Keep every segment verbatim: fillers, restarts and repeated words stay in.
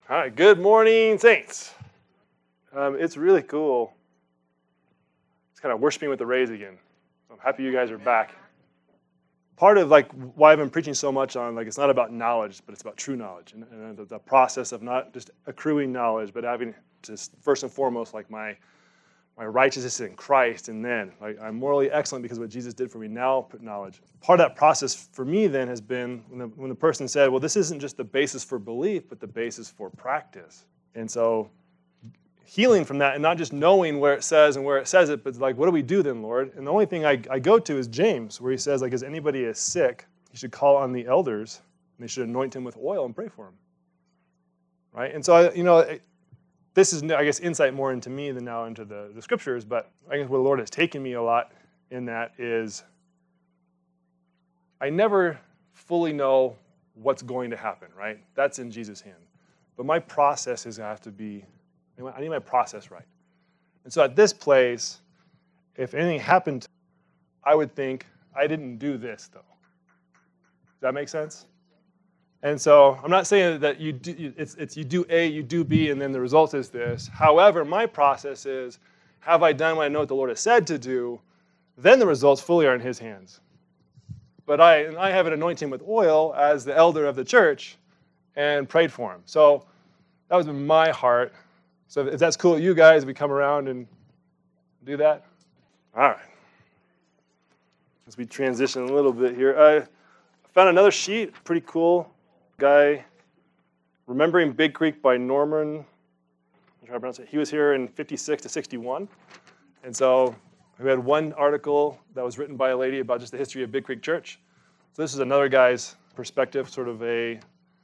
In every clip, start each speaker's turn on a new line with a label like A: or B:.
A: All right, good morning, saints. Um, it's really cool. It's kind of worshiping with the Rays again. I'm happy you guys are back. Part of like why I've been preaching so much on like it's not about knowledge, but it's about true knowledge, and, and the, the process of not just accruing knowledge, but having to first and foremost like my my righteousness in Christ, and then like I'm morally excellent because of what Jesus did for me. Now put knowledge. Part of that process for me then has been when the, when the person said, well, this isn't just the basis for belief, but the basis for practice. And so healing from that and not just knowing where it says and where it says it, but like, what do we do then, Lord? And the only thing I, I go to is James, where he says, like, as anybody is sick, you should call on the elders, and they should anoint him with oil and pray for him. Right? And so, I, you know, it, this is, I guess, insight more into me than now into the, the scriptures, but I guess where the Lord has taken me a lot in that is I never fully know what's going to happen, right? That's in Jesus' hand. But my process is going to have to be, I need my process right. And so at this place, if anything happened, I would think, I didn't do this, though. Does that make sense? And so I'm not saying that you do, it's, it's you do A, you do B, and then the result is this. However, my process is, have I done what I know what the Lord has said to do? Then the results fully are in His hands. But I, and I have an anointing with oil as the elder of the church and prayed for him. So that was in my heart. So if that's cool with you guys, we come around and do that. All right. As we transition a little bit here, I found another sheet, pretty cool. Guy, Remembering Big Creek by Norman. I'm trying to pronounce it. He was here in fifty-six to sixty-one. And so we had one article that was written by a lady about just the history of Big Creek Church. So this is another guy's perspective, sort of a,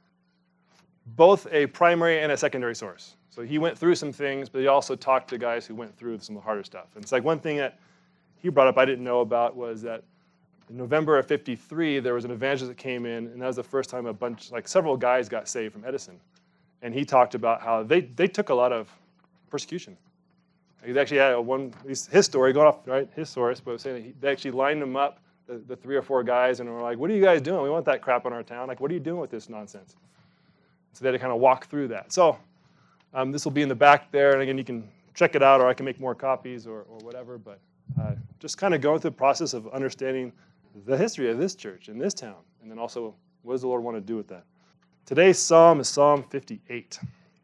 A: both a primary and a secondary source. So he went through some things, but he also talked to guys who went through some of the harder stuff. And it's like one thing that he brought up I didn't know about was that in November of fifty-three, there was an evangelist that came in, and that was the first time a bunch, like several guys got saved from Edison. And he talked about how they, they took a lot of persecution. He actually had a one, his story, going off, right, his source, but saying that he, they actually lined them up, the, the three or four guys, and were like, what are you guys doing? We want that crap in our town. Like, what are you doing with this nonsense? So they had to kind of walk through that. So um, this will be in the back there, and again, you can check it out, or I can make more copies or, or whatever, but uh, just kind of going through the process of understanding the history of this church in this town, and then also what does the Lord want to do with that. Today's psalm is Psalm fifty-eight.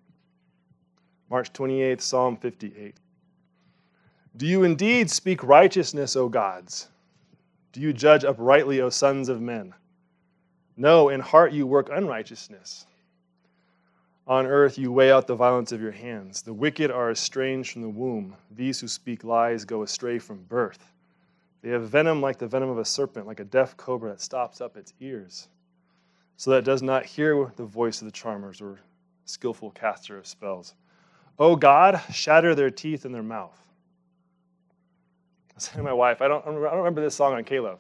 A: March twenty-eighth, Psalm fifty-eight. Do you indeed speak righteousness, O gods? Do you judge uprightly, O sons of men? No, in heart you work unrighteousness. On earth you weigh out the violence of your hands. The wicked are estranged from the womb. These who speak lies go astray from birth. They have venom like the venom of a serpent, like a deaf cobra that stops up its ears, so that it does not hear the voice of the charmers or skillful caster of spells. O God, shatter their teeth in their mouth. I was saying to my wife, I don't, I don't remember this song on K-Love.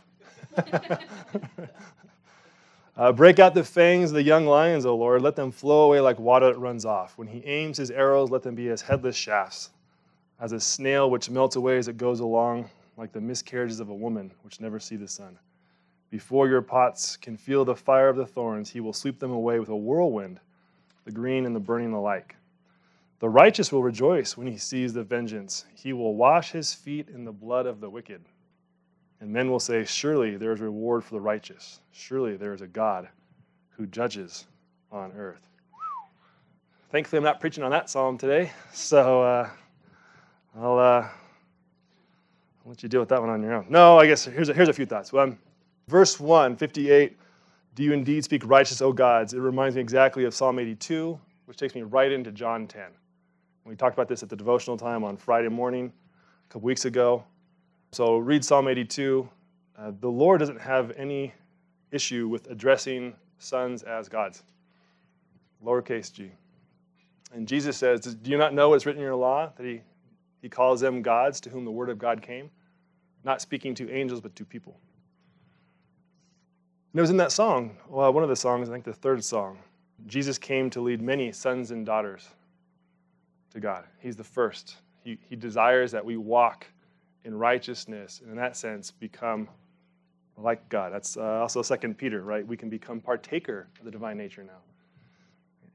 A: uh, Break out the fangs of the young lions, O Lord. Let them flow away like water that runs off. When he aims his arrows, let them be as headless shafts, as a snail which melts away as it goes along, like the miscarriages of a woman which never see the sun. Before your pots can feel the fire of the thorns, he will sweep them away with a whirlwind, the green and the burning alike. The righteous will rejoice when he sees the vengeance. He will wash his feet in the blood of the wicked. And men will say, surely there is reward for the righteous. Surely there is a God who judges on earth. Thankfully, I'm not preaching on that psalm today, so uh, I'll, uh, I'll let you deal with that one on your own. No, I guess here's a, here's a few thoughts. Well, verse one, fifty-eight, do you indeed speak righteous, O gods? It reminds me exactly of Psalm eighty-two, which takes me right into John ten. We talked about this at the devotional time on Friday morning a couple weeks ago. So read Psalm eighty-two. Uh, the Lord doesn't have any issue with addressing sons as gods, lowercase g. And Jesus says, do you not know what's written in your law, that he, he calls them gods to whom the word of God came, not speaking to angels but to people. And it was in that song, well, one of the songs, I think the third song, Jesus came to lead many sons and daughters to God. He's the first. He, he desires that we walk in righteousness, and in that sense, become like God. That's uh, also Second Peter, right? We can become partaker of the divine nature now.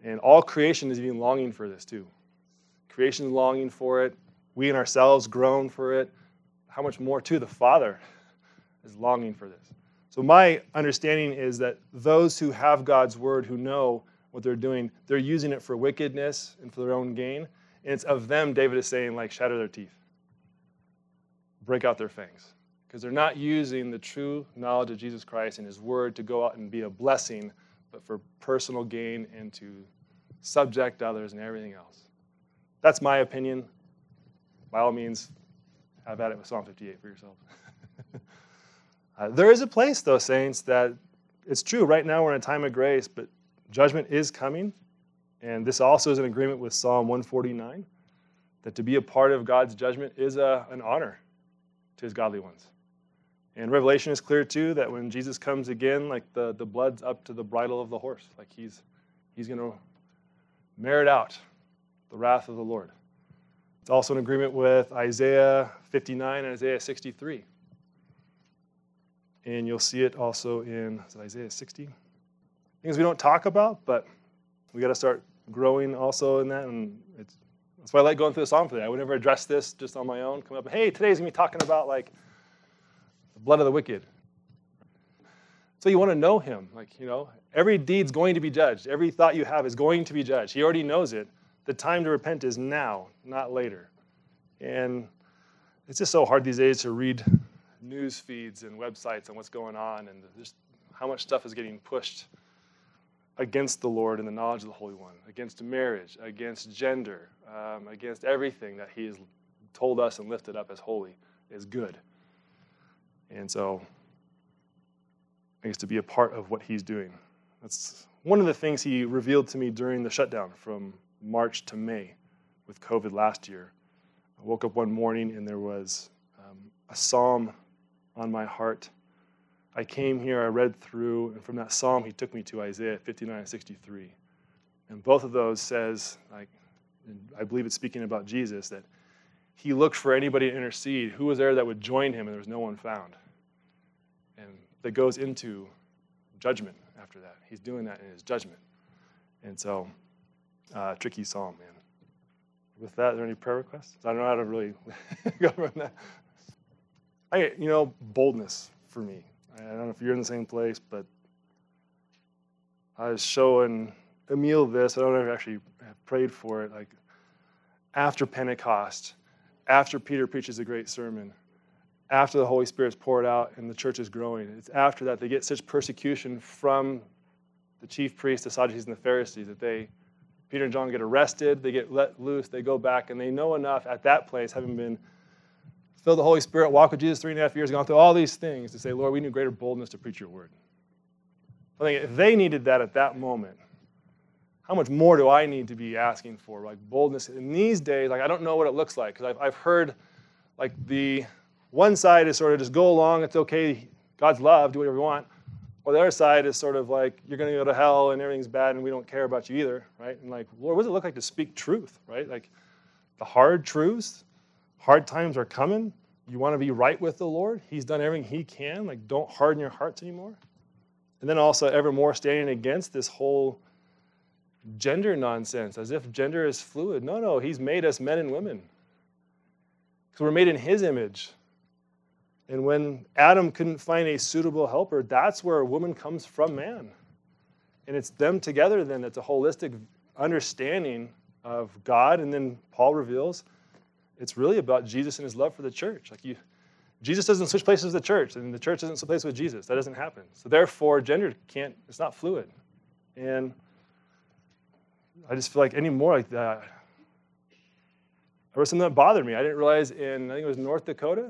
A: And all creation is even longing for this too. Creation is longing for it. We in ourselves groan for it. How much more too, the Father is longing for this. So my understanding is that those who have God's word, who know what they're doing, they're using it for wickedness and for their own gain. And it's of them, David is saying, like, shatter their teeth. Break out their fangs. Because they're not using the true knowledge of Jesus Christ and his word to go out and be a blessing, but for personal gain and to subject others and everything else. That's my opinion. By all means, have at it with Psalm fifty-eight for yourself. uh, there is a place, though, saints, that it's true. Right now we're in a time of grace, but judgment is coming. And this also is in agreement with Psalm one forty-nine, that to be a part of God's judgment is a, an honor to his godly ones. And Revelation is clear, too, that when Jesus comes again, like the, the blood's up to the bridle of the horse. Like he's, he's going to merit out the wrath of the Lord. It's also in agreement with Isaiah fifty-nine and Isaiah sixty-three. And you'll see it also in is it Isaiah sixty. Things we don't talk about, but we got to start growing also in that. And it's, that's why I like going through the Psalm today. I would never address this just on my own. Come up and, hey, today's going to be talking about, like, the blood of the wicked. So you want to know him. Like, you know, every deed's going to be judged. Every thought you have is going to be judged. He already knows it. The time to repent is now, not later. And it's just so hard these days to read news feeds and websites on what's going on and just how much stuff is getting pushed against the Lord and the knowledge of the Holy One, against marriage, against gender, um, against everything that he has told us and lifted up as holy is good. And so I guess to be a part of what he's doing. That's one of the things he revealed to me during the shutdown from March to May with COVID last year. I woke up one morning and there was um, a psalm on my heart. I came here, I read through, and from that psalm he took me to Isaiah fifty-nine and sixty-three. And both of those says, like, I believe it's speaking about Jesus, that he looked for anybody to intercede. Who was there that would join him, and there was no one found. And that goes into judgment after that. He's doing that in his judgment. And so, uh, tricky psalm, man. With that, are there any prayer requests? I don't know how to really go from that. I, you know, boldness for me. I don't know if you're in the same place, but I was showing Emil this. I don't know if I actually have prayed for it. Like, after Pentecost, after Peter preaches a great sermon, after the Holy Spirit's poured out and the church is growing, it's after that they get such persecution from the chief priests, the Sadducees, and the Pharisees that they, Peter and John get arrested, they get let loose, they go back, and they know enough at that place, having been filled with the Holy Spirit, walked with Jesus three and a half years, gone through all these things to say, Lord, we need greater boldness to preach your word. I think if they needed that at that moment, how much more do I need to be asking for? Like boldness in these days, like I don't know what it looks like, because I've, I've heard like the one side is sort of just go along, it's okay, God's love, do whatever you want. Or the other side is sort of like, you're going to go to hell and everything's bad and we don't care about you either, right? And like, Lord, what does it look like to speak truth, right? Like the hard truths, hard times are coming. You want to be right with the Lord. He's done everything he can. Like, don't harden your hearts anymore. And then also ever more standing against this whole gender nonsense, as if gender is fluid. No, no, he's made us men and women. Because we're made in his image. And when Adam couldn't find a suitable helper, that's where a woman comes from man. And it's them together then that's a holistic understanding of God. And then Paul reveals it's really about Jesus and his love for the church. Like you, Jesus doesn't switch places with the church, and the church doesn't switch places with Jesus. That doesn't happen. So therefore, gender can't, it's not fluid. And I just feel like any more like that, there was something that bothered me. I didn't realize in, I think it was North Dakota,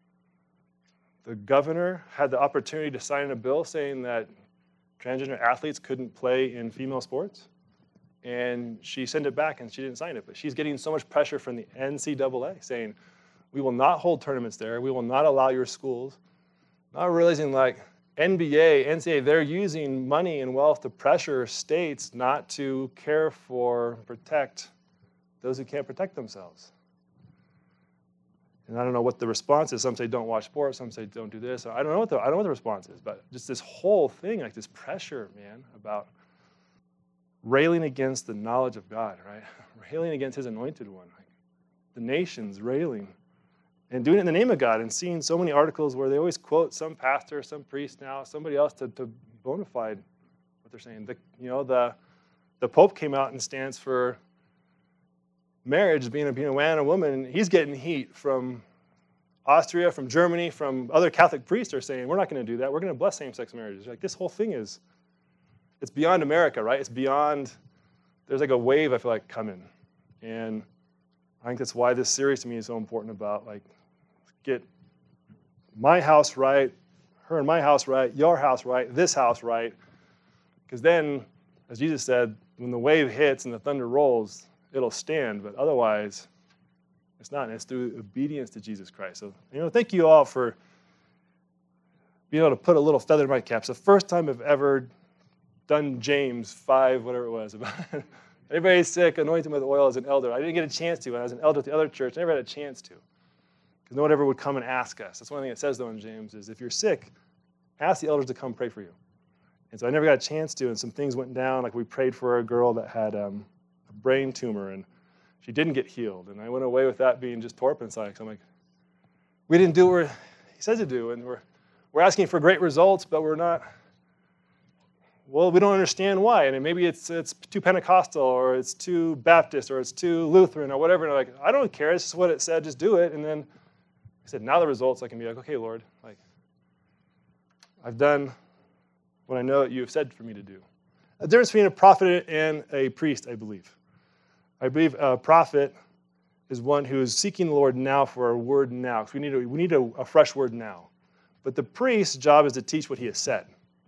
A: the governor had the opportunity to sign a bill saying that transgender athletes couldn't play in female sports. And she sent it back and she didn't sign it. But she's getting so much pressure from the N C double A saying, we will not hold tournaments there. We will not allow your schools. Not realizing like N B A, N C double A, they're using money and wealth to pressure states not to care for, protect those who can't protect themselves. And I don't know what the response is. Some say don't watch sports. Some say don't do this. I don't know what the, I don't know what the response is. But just this whole thing, like this pressure, man, about railing against the knowledge of God, right? Railing against his anointed one. Like the nations railing and doing it in the name of God, and seeing so many articles where they always quote some pastor, some priest now, somebody else to, to bona fide what they're saying. The, you know, the the Pope came out and stands for marriage being a, being a man and a woman, and he's getting heat from Austria, from Germany, from other Catholic priests are saying, we're not going to do that. We're going to bless same-sex marriages. Like this whole thing is, it's beyond America, right? It's beyond, there's like a wave, I feel like, coming. And I think that's why this series to me is so important about, like, get my house right, her and my house right, your house right, this house right. Because then, as Jesus said, when the wave hits and the thunder rolls, it'll stand. But otherwise, it's not. And it's through obedience to Jesus Christ. So, you know, thank you all for being able to put a little feather in my cap. It's the first time I've ever done James five, whatever it was, about everybody's sick, anoint him with oil as an elder. I didn't get a chance to when I was an elder at the other church. I never had a chance to. Because no one ever would come and ask us. That's one thing it says, though, in James, is if you're sick, ask the elders to come pray for you. And so I never got a chance to, and some things went down. Like we prayed for a girl that had um, a brain tumor, and she didn't get healed. And I went away with that being just torpid inside. So I'm like, we didn't do what he said to do, and we're we're asking for great results, but we're not. Well, we don't understand why. And maybe it's it's too Pentecostal, or it's too Baptist, or it's too Lutheran, or whatever. And I'm like, I don't care. It's just what it said. Just do it. And then I said, now the results, I can be like, okay, Lord, like I've done what I know that you have said for me to do. The difference between a prophet and a priest, I believe. I believe a prophet is one who is seeking the Lord now for a word now, because we need, a, we need a, a fresh word now. But the priest's job is to teach what he has said.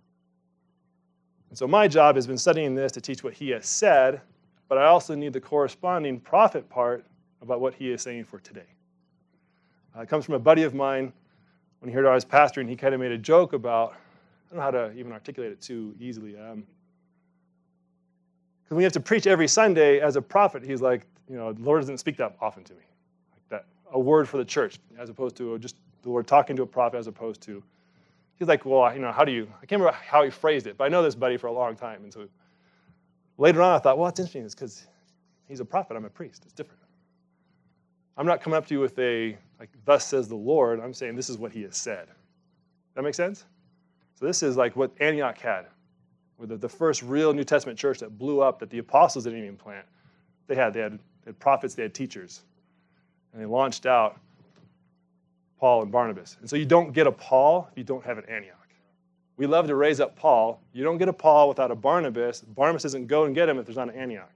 A: And so my job has been studying this to teach what he has said, but I also need the corresponding prophet part about what he is saying for today. Uh, it comes from a buddy of mine. When he heard I was pastoring, he kind of made a joke about, I don't know how to even articulate it too easily. Um, Because when you have to preach every Sunday as a prophet, he's like, you know, the Lord doesn't speak that often to me. Like that, a word for the church, as opposed to just the Lord talking to a prophet, as opposed to, he's like, well, you know, how do you, I can't remember how he phrased it, but I know this buddy for a long time. And so later on, I thought, well, it's interesting. It's because he's a prophet. I'm a priest. It's different. I'm not coming up to you with a, like, thus says the Lord. I'm saying this is what he has said. That make sense? So this is like what Antioch had. With the, the first real New Testament church that blew up, that the apostles didn't even plant. They had, they had, they had prophets, they had teachers. And they launched out Paul and Barnabas. And so you don't get a Paul if you don't have an Antioch. We love to raise up Paul. You don't get a Paul without a Barnabas. Barnabas doesn't go and get him if there's not an Antioch.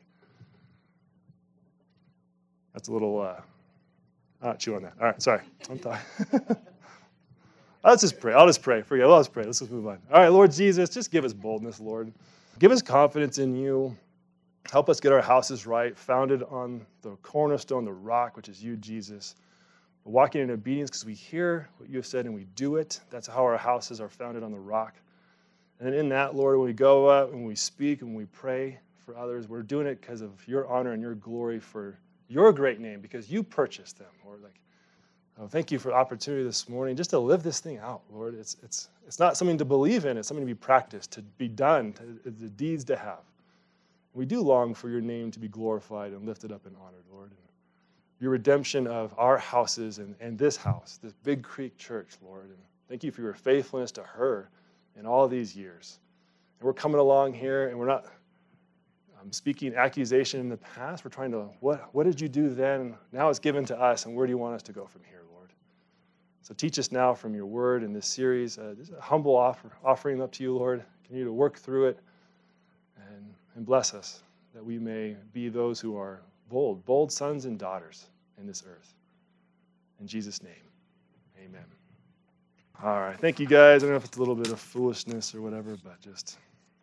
A: That's a little, uh, I'll not chew on that. All right, sorry. I'm talking. Let's just pray. I'll just pray. Forget it. Let's pray. Let's just move on. All right, Lord Jesus, just give us boldness, Lord. Give us confidence in you. Help us get our houses right, founded on the cornerstone, the rock, which is you, Jesus. We're walking in obedience because we hear what you have said and we do it. That's how our houses are founded on the rock. And then in that, Lord, when we go up and we speak and we pray for others, we're doing it because of your honor and your glory for your great name, because you purchased them, Lord. Like, oh, thank you for the opportunity this morning just to live this thing out, Lord. It's it's it's not something to believe in. It's something to be practiced, to be done, to, the deeds to have. We do long for your name to be glorified and lifted up and honored, Lord. And your redemption of our houses and, and this house, this Big Creek Church, Lord. And thank you for your faithfulness to her in all these years. And we're coming along here, and we're not um, speaking accusation in the past. We're trying to, what, what did you do then? Now it's given to us, and where do you want us to go from here, Lord? So teach us now from your word in this series. Uh, this is a humble offer, offering up to you, Lord. Continue to work through it and, and bless us that we may be those who are bold, bold sons and daughters in this earth. In Jesus' name, amen. All right, thank you guys. I don't know if it's a little bit of foolishness or whatever, but just,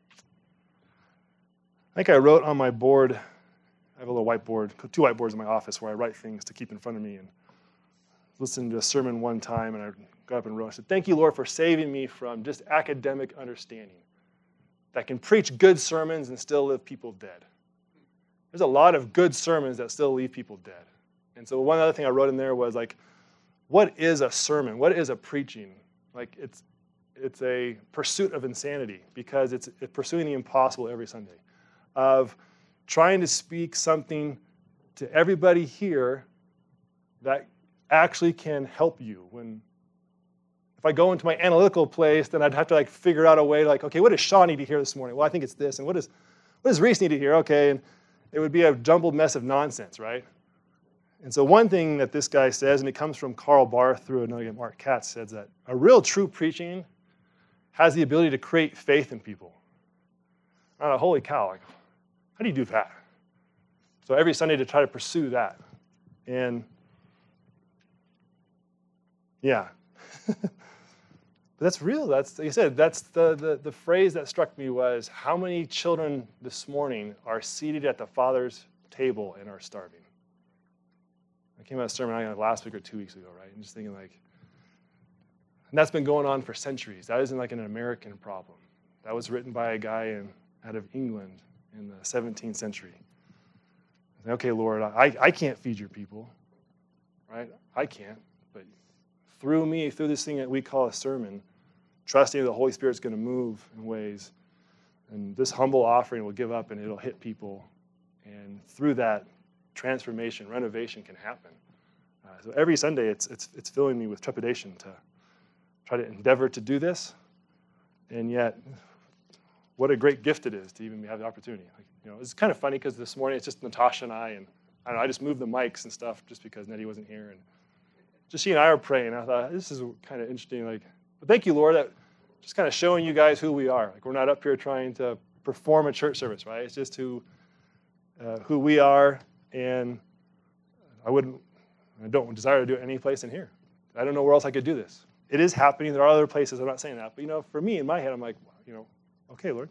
A: I think I wrote on my board, I have a little whiteboard, two whiteboards in my office where I write things to keep in front of me, and listened to a sermon one time, and I got up and wrote, I said, thank you, Lord, for saving me from just academic understanding that can preach good sermons and still leave people dead. There's a lot of good sermons that still leave people dead. And so one other thing I wrote in there was like, what is a sermon? What is a preaching? Like it's it's a pursuit of insanity because it's, it's pursuing the impossible every Sunday. of trying to speak something to everybody here that actually can help you. When if I go into my analytical place, then I'd have to like figure out a way to like, okay, what does Sean need to hear this morning? Well, I think it's this. And what does what does Reese need to hear? Okay, and it would be a jumbled mess of nonsense, right? And so one thing that this guy says, and it comes from Karl Barth through another guy, Mark Katz, says that a real true preaching has the ability to create faith in people. I don't know, holy cow, like, how do you do that? So every Sunday to try to pursue that. And yeah. But that's real. That's, like I said, that's the, the, the phrase that struck me was, how many children this morning are seated at the Father's table and are starving? I came out of a sermon I got last week or two weeks ago, right? And just thinking like, and that's been going on for centuries. That isn't like an American problem. That was written by a guy in, out of England in the seventeenth century. I said, okay, Lord, I, I can't feed your people, right? I can't. But through me, through this thing that we call a sermon, trusting the Holy Spirit's going to move in ways, and this humble offering will give up and it'll hit people. And through that, transformation, renovation can happen. Uh, so every Sunday, it's it's it's filling me with trepidation to try to endeavor to do this, and yet, what a great gift it is to even have the opportunity. Like, you know, it's kind of funny because this morning it's just Natasha and I, and I don't know, I just moved the mics and stuff just because Nettie wasn't here, and just she and I were praying. I thought this is kind of interesting. Like, but thank you, Lord, that just kind of showing you guys who we are. Like, we're not up here trying to perform a church service, right? It's just who uh, who we are. And I wouldn't, I don't desire to do it any place in here. I don't know where else I could do this. It is happening. There are other places. I'm not saying that. But, you know, for me, in my head, I'm like, you know, okay, Lord.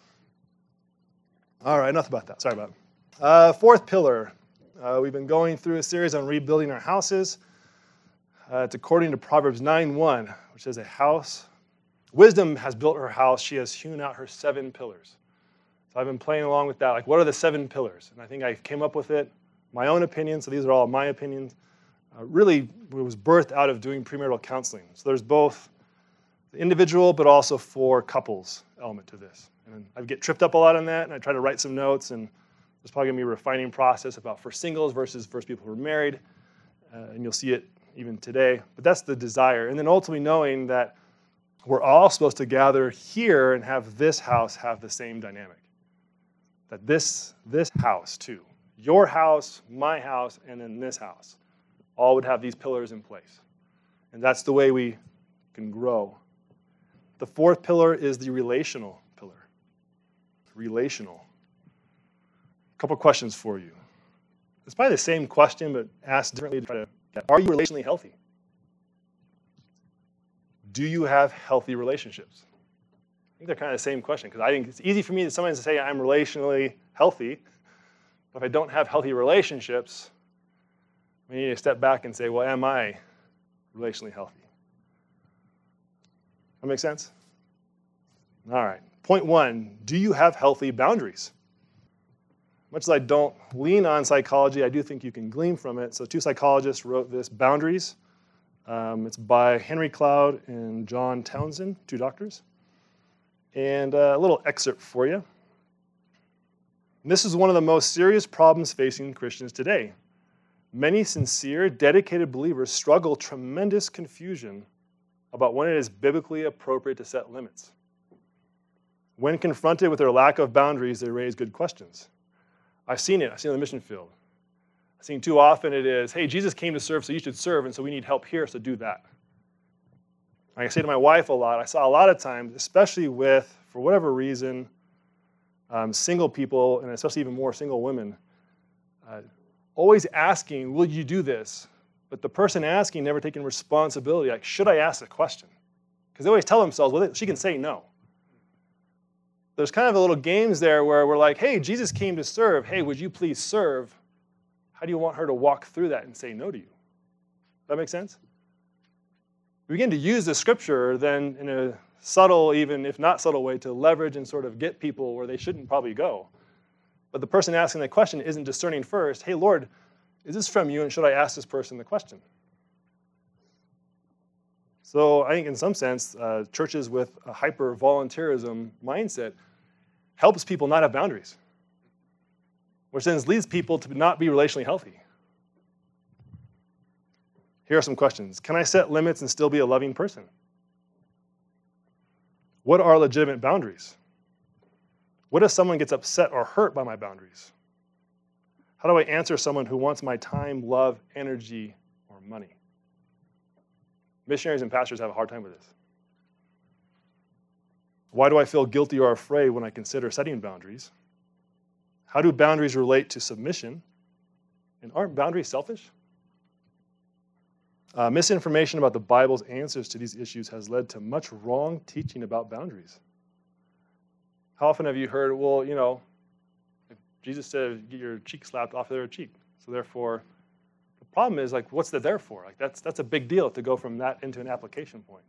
A: All right, enough about that. Sorry about it. Uh, fourth pillar. Uh, we've been going through a series on rebuilding our houses. Uh, it's according to Proverbs nine one, which says a house. Wisdom has built her house. She has hewn out her seven pillars. So I've been playing along with that. Like, what are the seven pillars? And I think I came up with it, my own opinion. So these are all my opinions. Uh, really, it was birthed out of doing premarital counseling. So there's both the individual, but also for couples element to this. And I get tripped up a lot on that, and I try to write some notes. And there's probably going to be a refining process about for singles versus for people who are married. Uh, and you'll see it even today. But that's the desire. And then ultimately knowing that we're all supposed to gather here and have this house have the same dynamic. That this, this house, too, your house, my house, and then this house, all would have these pillars in place. And that's the way we can grow. The fourth pillar is the relational pillar. Relational. A couple questions for you. It's probably the same question, but asked differently to try to get. Are you relationally healthy? Do you have healthy relationships? I think they're kind of the same question, because I think it's easy for me to sometimes say I'm relationally healthy, but if I don't have healthy relationships, we need to step back and say, well, am I relationally healthy? That make sense? All right. Point one, do you have healthy boundaries? Much as I don't lean on psychology, I do think you can glean from it. So two psychologists wrote this, Boundaries. Um, it's by Henry Cloud and John Townsend, two doctors. And uh, a little excerpt for you. And this is one of the most serious problems facing Christians today. Many sincere, dedicated believers struggle tremendous confusion about when it is biblically appropriate to set limits. When confronted with their lack of boundaries, they raise good questions. I've seen it. I've seen it in the mission field. I've seen too often it is, hey, Jesus came to serve, so you should serve, and so we need help here, so do that. I say to my wife a lot, I saw a lot of times, especially with, for whatever reason, um, single people, and especially even more single women, uh, always asking, will you do this? But the person asking never taking responsibility. Like, should I ask a question? Because they always tell themselves, well, she can say no. There's kind of a little games there where we're like, hey, Jesus came to serve. Hey, would you please serve? How do you want her to walk through that and say no to you? Does that make sense? We begin to use the scripture then in a subtle, even if not subtle way, to leverage and sort of get people where they shouldn't probably go. But the person asking the question isn't discerning first, hey, Lord, is this from you, and should I ask this person the question? So I think in some sense, uh, churches with a hyper-volunteerism mindset helps people not have boundaries. which then leads people to not be relationally healthy. Here are some questions. Can I set limits and still be a loving person? What are legitimate boundaries? What if someone gets upset or hurt by my boundaries? How do I answer someone who wants my time, love, energy, or money? Missionaries and pastors have a hard time with this. Why do I feel guilty or afraid when I consider setting boundaries? How do boundaries relate to submission? And aren't boundaries selfish? Uh, misinformation about the Bible's answers to these issues has led to much wrong teaching about boundaries. How often have you heard, well, you know, Jesus said, get your cheek slapped off their cheek. So therefore, the problem is, like, what's that there for? Like, that's, that's a big deal to go from that into an application point.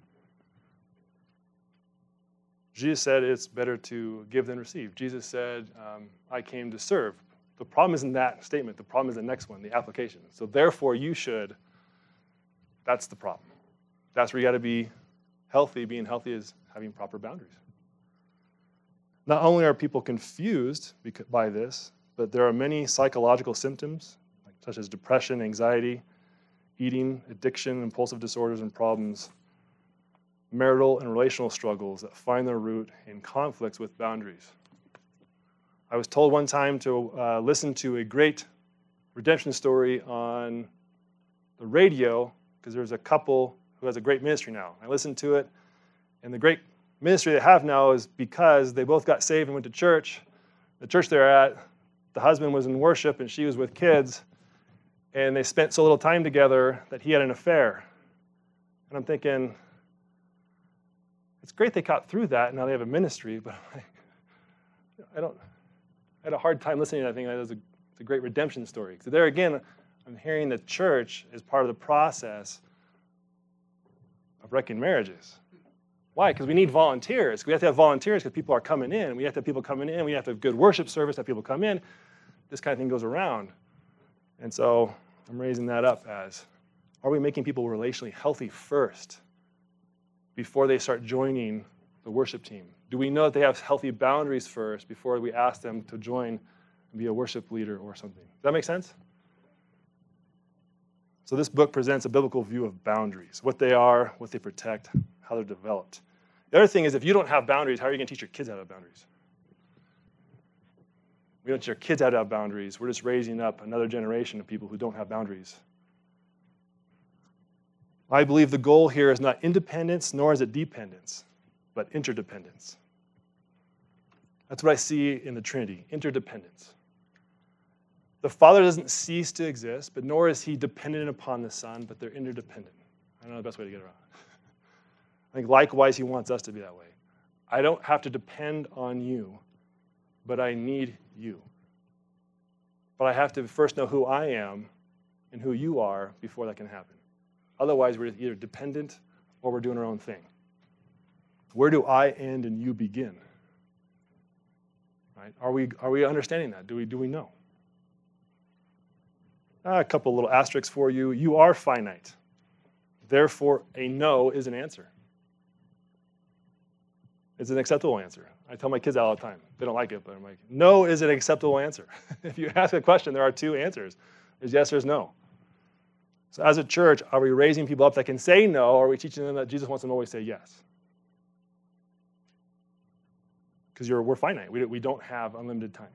A: Jesus said it's better to give than receive. Jesus said, um, I came to serve. The problem isn't that statement. The problem is the next one, the application. So therefore, you should. That's the problem. That's where you got to be healthy. Being healthy is having proper boundaries. Not only are people confused by this, but there are many psychological symptoms, such as depression, anxiety, eating, addiction, impulsive disorders and problems, marital and relational struggles that find their root in conflicts with boundaries. I was told one time to uh, listen to a great redemption story on the radio because there's a couple who has a great ministry now. I listened to it, and the great ministry they have now is because they both got saved and went to church. The church they're at, the husband was in worship and she was with kids, and they spent so little time together that he had an affair. And I'm thinking, it's great they got through that, and now they have a ministry, but I don't, I had a hard time listening to that thing. That was a, it's a great redemption story. So there again, I'm hearing the church is part of the process of wrecking marriages. Why? Because we need volunteers. We have to have volunteers because people are coming in. We have to have people coming in. We have to have good worship service, have people come in. This kind of thing goes around. And so I'm raising that up as, are we making people relationally healthy first before they start joining the worship team? Do we know that they have healthy boundaries first before we ask them to join and be a worship leader or something? Does that make sense? So this book presents a biblical view of boundaries, what they are, what they protect, how they're developed. The other thing is, if you don't have boundaries, how are you going to teach your kids how to have boundaries? We don't teach our kids how to have boundaries. We're just raising up another generation of people who don't have boundaries. I believe the goal here is not independence, nor is it dependence, but interdependence. That's what I see in the Trinity, interdependence. The Father doesn't cease to exist, but nor is he dependent upon the Son, but they're interdependent. I don't know the best way to get around it. I think likewise he wants us to be that way. I don't have to depend on you, but I need you. But I have to first know who I am and who you are before that can happen. Otherwise, we're either dependent or we're doing our own thing. Where do I end and you begin? Right? Are we, are we understanding that? Do we, do we know? Uh, a couple little asterisks for you. You are finite. Therefore, a no is an answer. It's an acceptable answer. I tell my kids that all the time. They don't like it, but I'm like, no is an acceptable answer. If you ask a question, there are two answers. There's yes, there's no. So as a church, are we raising people up that can say no, or are we teaching them that Jesus wants them to always say yes? Because we're finite. We, we don't have unlimited time.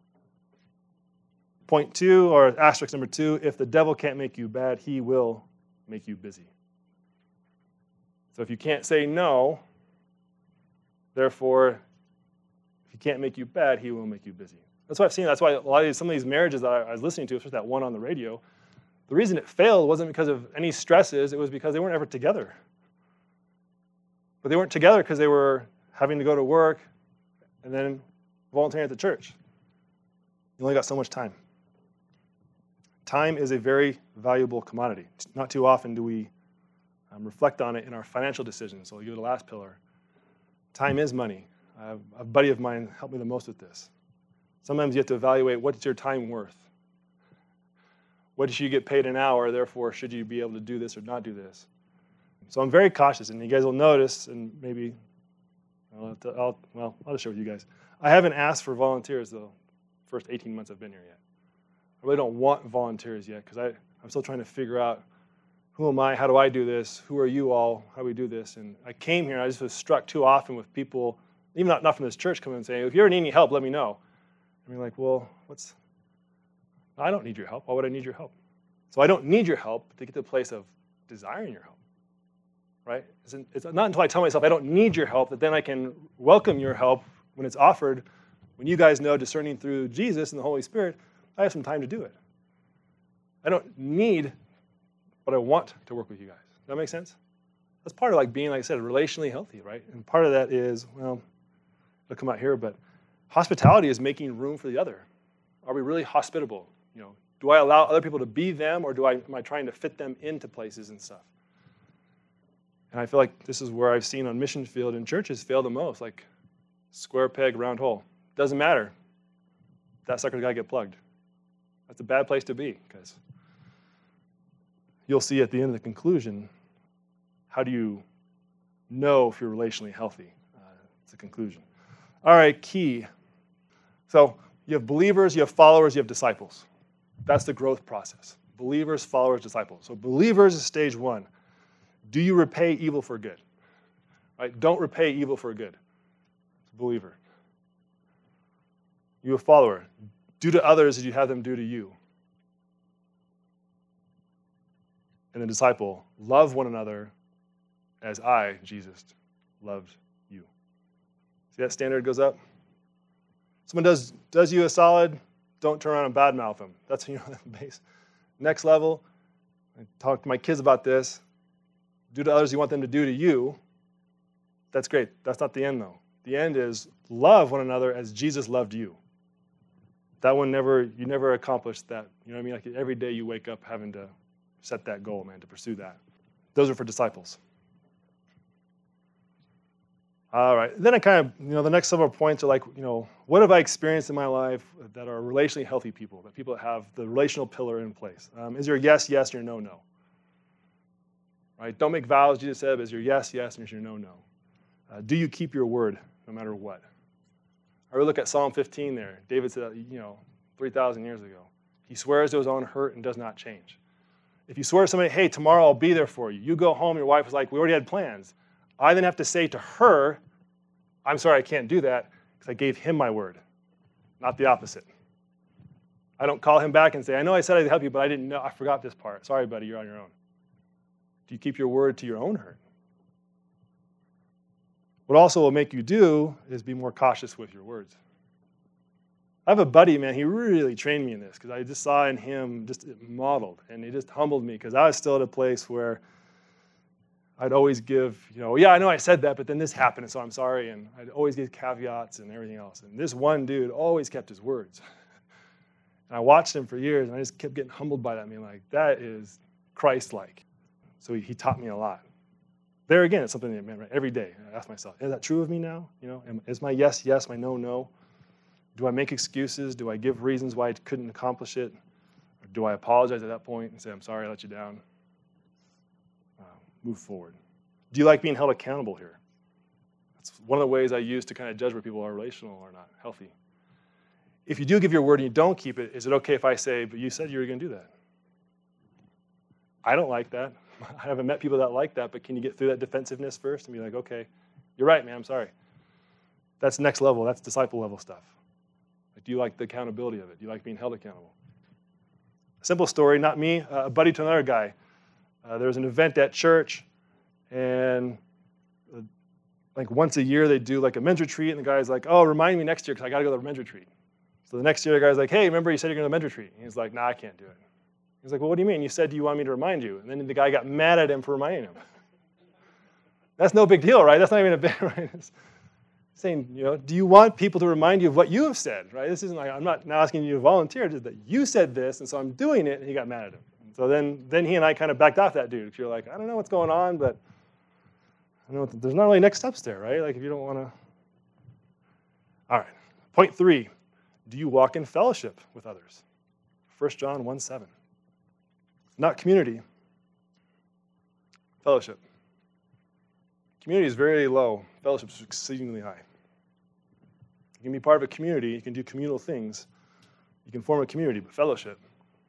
A: Point two, or asterisk number two, if the devil can't make you bad, he will make you busy. So if you can't say no, therefore, if he can't make you bad, he will make you busy. That's what I've seen. That's why a lot of these, some of these marriages that I was listening to, especially that one on the radio, the reason it failed wasn't because of any stresses. It was because they weren't ever together. But they weren't together because they were having to go to work and then volunteering at the church. You only got so much time. Time is a very valuable commodity. Not too often do we um, reflect on it in our financial decisions. So I'll give it the last pillar. Time is money. Uh, a buddy of mine helped me the most with this. Sometimes you have to evaluate what's your time worth. What should you get paid an hour? Therefore, should you be able to do this or not do this? So I'm very cautious, and you guys will notice, and maybe, I'll, have to, I'll well, I'll just share with you guys. I haven't asked for volunteers, though, first eighteen months I've been here yet. I really don't want volunteers yet because I'm still trying to figure out who am I, how do I do this, who are you all, how do we do this? And I came here and I just was struck too often with people, even not, not from this church, coming and saying, if you ever need any help, let me know. And you're like, well, what's, I don't need your help. Why would I need your help? So I don't need your help to get to the place of desiring your help, right? It's, it's not until I tell myself I don't need your help that then I can welcome your help when it's offered. When you guys know discerning through Jesus and the Holy Spirit, I have some time to do it. I don't need, but I want to work with you guys. Does that make sense? That's part of like being, like I said, relationally healthy, right? And part of that is, well, it'll come out here, but hospitality is making room for the other. Are we really hospitable? You know, do I allow other people to be them, or do I am I trying to fit them into places and stuff? And I feel like this is where I've seen on mission field and churches fail the most, like square peg, round hole. Doesn't matter. That sucker's got to get plugged. That's a bad place to be, because you'll see at the end of the conclusion, how do you know if you're relationally healthy? Uh, it's a conclusion. All right, key. So you have believers, you have followers, you have disciples. That's the growth process. Believers, followers, disciples. So believers is stage one. Do you repay evil for good? Right? Don't repay evil for good. It's a believer. You a follower. Do to others as you have them do to you. And the disciple, love one another as I, Jesus, loved you. See that standard goes up? Someone does does you a solid, don't turn around and badmouth them. That's, you know, the base. Next level, I talk to my kids about this. Do to others you want them to do to you. That's great. That's not the end, though. The end is love one another as Jesus loved you. That one never, you never accomplished that. You know what I mean? Like every day you wake up having to set that goal, man, to pursue that. Those are for disciples. All right. Then I kind of, you know, the next several points are like, you know, what have I experienced in my life that are relationally healthy people, that people that have the relational pillar in place? Um, is your yes, yes, or no, no? Right? Don't make vows, Jesus said, is your yes, yes, and is your no, no? Uh, do you keep your word no matter what? I would look at Psalm fifteen there. David said, you know, three thousand years ago. He swears to his own hurt and does not change. If you swear to somebody, hey, tomorrow I'll be there for you. You go home, your wife is like, we already had plans. I then have to say to her, I'm sorry, I can't do that because I gave him my word, not the opposite. I don't call him back and say, I know I said I'd help you, but I didn't know. I forgot this part. Sorry, buddy, you're on your own. Do you keep your word to your own hurt? What also will make you do is be more cautious with your words. I have a buddy, man, he really trained me in this because I just saw in him just modeled, and he just humbled me because I was still at a place where I'd always give, you know, yeah, I know I said that, but then this happened, and so I'm sorry, and I'd always give caveats and everything else. And this one dude always kept his words. And I watched him for years, and I just kept getting humbled by that. I mean, like, that is Christ-like. So he, he taught me a lot. There again, it's something that, man, right, every day I ask myself, is that true of me now? You know, am, is my yes, yes, my no, no? Do I make excuses? Do I give reasons why I couldn't accomplish it? Or do I apologize at that point and say, I'm sorry I let you down? Uh, move forward. Do you like being held accountable here? That's one of the ways I use to kind of judge where people are relational or not, healthy. If you do give your word and you don't keep it, is it okay if I say, but you said you were going to do that? I don't like that. I haven't met people that like that, but can you get through that defensiveness first and be like, okay, you're right, man, I'm sorry. That's next level. That's disciple level stuff. Like, do you like the accountability of it? Do you like being held accountable? A simple story, not me, uh, a buddy to another guy. Uh, there was an event at church, and uh, like once a year they do like a men's retreat, and the guy's like, oh, remind me next year because I got to go to the men's retreat. So the next year the guy's like, hey, remember you said you're going to the men's retreat? And he's like, nah, I can't do it. He's like, well, what do you mean? You said you want me to remind you. And then the guy got mad at him for reminding him. That's no big deal, right? That's not even a big, right? It's saying, you know, do you want people to remind you of what you have said, right? This isn't like, I'm not now asking you to volunteer, just that you said this, and so I'm doing it, and he got mad at him. And so then, then he and I kind of backed off that dude, because you're like, I don't know what's going on, but I know there's not really next steps there, right? Like if you don't want to. All right, point three, do you walk in fellowship with others? First John one seven. Not community, fellowship. Community is very low. Fellowship is exceedingly high. You can be part of a community. You can do communal things. You can form a community, but fellowship.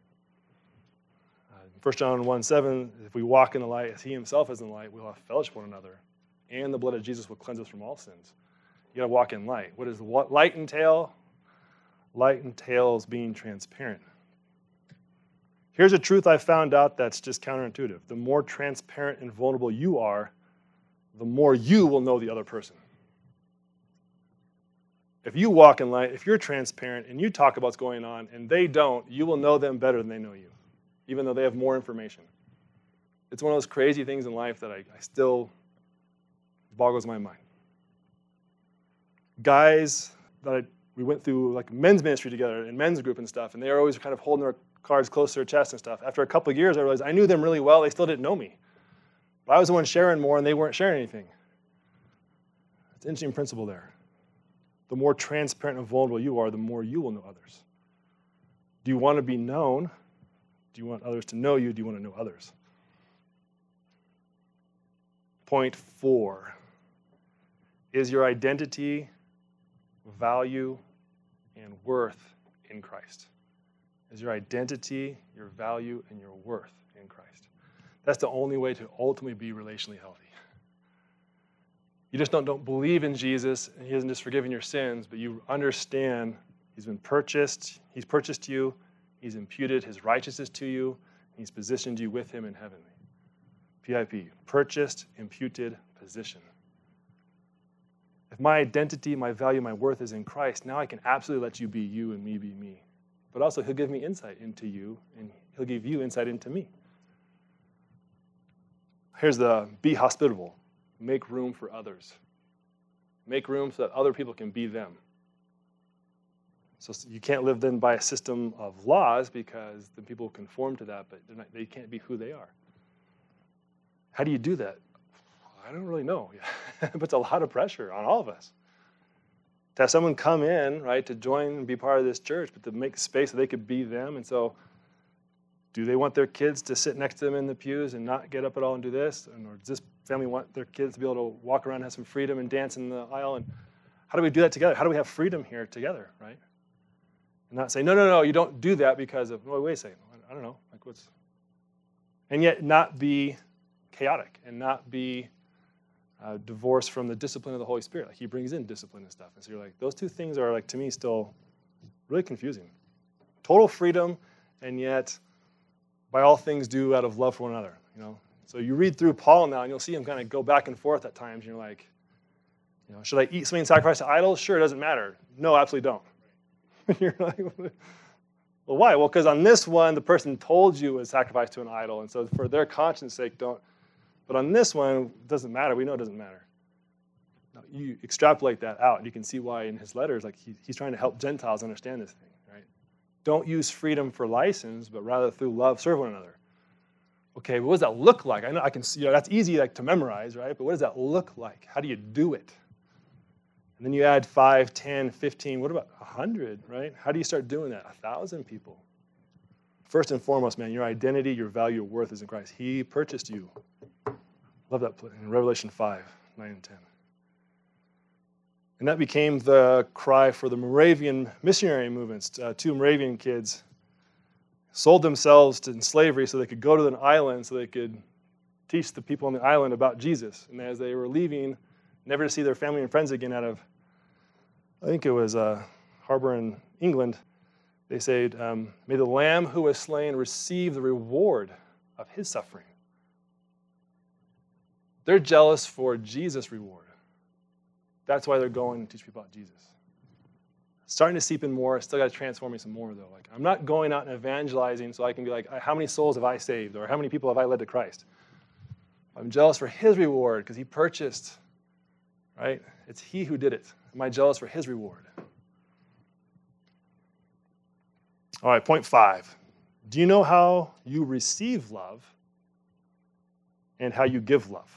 A: Uh, First John one seven, if we walk in the light as he himself is in the light, we'll have fellowship with one another. And the blood of Jesus will cleanse us from all sins. You got to walk in light. What does what light entail? Light entails being transparent. Here's a truth I found out that's just counterintuitive. The more transparent and vulnerable you are, the more you will know the other person. If you walk in light, if you're transparent and you talk about what's going on and they don't, you will know them better than they know you, even though they have more information. It's one of those crazy things in life that I, I still boggles my mind. Guys that I, we went through like men's ministry together and men's group and stuff, and they were always kind of holding their cards close to their chest and stuff. After a couple of years, I realized I knew them really well. They still didn't know me. But I was the one sharing more, and they weren't sharing anything. It's an interesting principle there. The more transparent and vulnerable you are, the more you will know others. Do you want to be known? Do you want others to know you? Do you want to know others? Point four. Is your identity, value, and worth in Christ? Is your identity, your value, and your worth in Christ? That's the only way to ultimately be relationally healthy. You just don't, don't believe in Jesus, and he hasn't just forgiven your sins, but you understand he's been purchased, he's purchased you, he's imputed his righteousness to you, and he's positioned you with him in heaven. P I P, purchased, imputed, position. If my identity, my value, my worth is in Christ, now I can absolutely let you be you and me be me. But also, he'll give me insight into you, and he'll give you insight into me. Here's the be hospitable. Make room for others. Make room so that other people can be them. So you can't live then by a system of laws because then people conform to that, but not, they can't be who they are. How do you do that? I don't really know. It puts a lot of pressure on all of us. To have someone come in, right, to join and be part of this church, but to make space so they could be them. And so do they want their kids to sit next to them in the pews and not get up at all and do this? And, or does this family want their kids to be able to walk around and have some freedom and dance in the aisle? And how do we do that together? How do we have freedom here together, right? And not say, no, no, no, you don't do that because of, well, wait a second, I don't know. Like what's, and yet not be chaotic and not be uh, divorced from the discipline of the Holy Spirit. Like he brings in discipline and stuff. And so you're like, those two things are like, to me, still really confusing. Total freedom, and yet by all things do out of love for one another, you know. So you read through Paul now, and you'll see him kind of go back and forth at times. And you're like, you know, should I eat something sacrificed to idols? Sure, it doesn't matter. No, absolutely don't. You're like, well, why? Well, because on this one, the person told you it was sacrificed to an idol, and so for their conscience sake, don't. But on this one, it doesn't matter. We know it doesn't matter. Now, you extrapolate that out, and you can see why in his letters, like he, he's trying to help Gentiles understand this thing, right? Don't use freedom for license, but rather through love serve one another. Okay, what does that look like? I know I can see, you know, that's easy like to memorize, right? But what does that look like? How do you do it? And then you add five, ten, fifteen, what about one hundred, right? How do you start doing that? one thousand people. First and foremost, man, your identity, your value, your worth is in Christ. He purchased you. Love that in Revelation five, nine and ten. And that became the cry for the Moravian missionary movements. Uh, two Moravian kids sold themselves to in slavery so they could go to an island so they could teach the people on the island about Jesus. And as they were leaving, never to see their family and friends again out of, I think it was a harbor in England, they said, um, may the Lamb who was slain receive the reward of his suffering. They're jealous for Jesus' reward. That's why they're going to teach people about Jesus. Starting to seep in more. Still got to transform me some more, though. Like I'm not going out and evangelizing so I can be like, how many souls have I saved? Or how many people have I led to Christ? I'm jealous for his reward because he purchased, right? It's he who did it. Am I jealous for his reward? All right, point five. Do you know how you receive love and how you give love?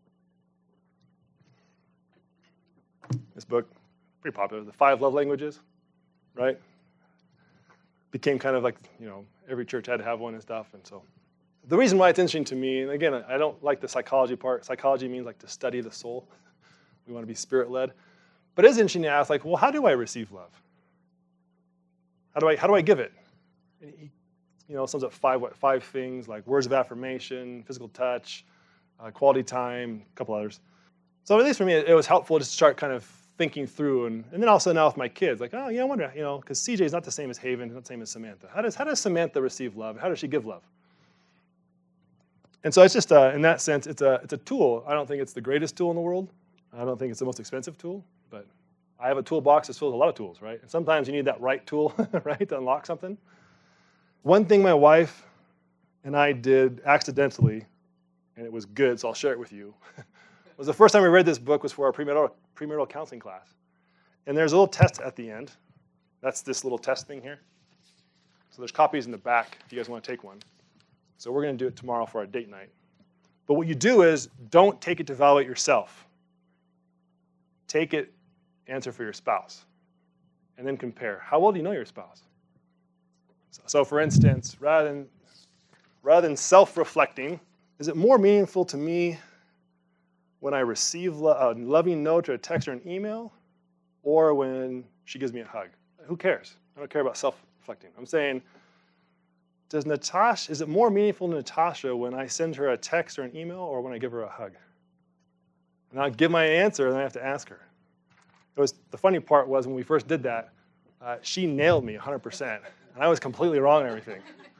A: This book, pretty popular, The Five Love Languages, right? Became kind of like, you know, every church had to have one and stuff. And so the reason why it's interesting to me, and again, I don't like the psychology part. Psychology means like to study the soul. We want to be spirit-led. But it is interesting to ask, like, well, how do I receive love? How do I how do I give it? And he, you know, sums up five what five things like words of affirmation, physical touch, uh, quality time, a couple others. So at least for me, it, it was helpful to start kind of thinking through, and, and then also now with my kids, like, oh yeah, I wonder, you know, because C J is not the same as Haven, not the same as Samantha. How does how does Samantha receive love? How does she give love? And so it's just uh, in that sense, it's a it's a tool. I don't think it's the greatest tool in the world. I don't think it's the most expensive tool, but I have a toolbox that's filled with a lot of tools, right? And sometimes you need that right tool, right, to unlock something. One thing my wife and I did accidentally, and it was good, so I'll share it with you, was the first time we read this book was for our premarital, premarital counseling class. And there's a little test at the end. That's this little test thing here. So there's copies in the back if you guys want to take one. So we're going to do it tomorrow for our date night. But what you do is don't take it to evaluate yourself. Take it, answer for your spouse, and then compare. How well do you know your spouse? So, so for instance, rather than, rather than self-reflecting, is it more meaningful to me when I receive a loving note or a text or an email, or when she gives me a hug? Who cares? I don't care about self-reflecting. I'm saying, does Natasha, is it more meaningful to Natasha when I send her a text or an email, or when I give her a hug? And I'll give my answer, and then I have to ask her. It was, the funny part was when we first did that, uh, she nailed me one hundred percent, and I was completely wrong on everything.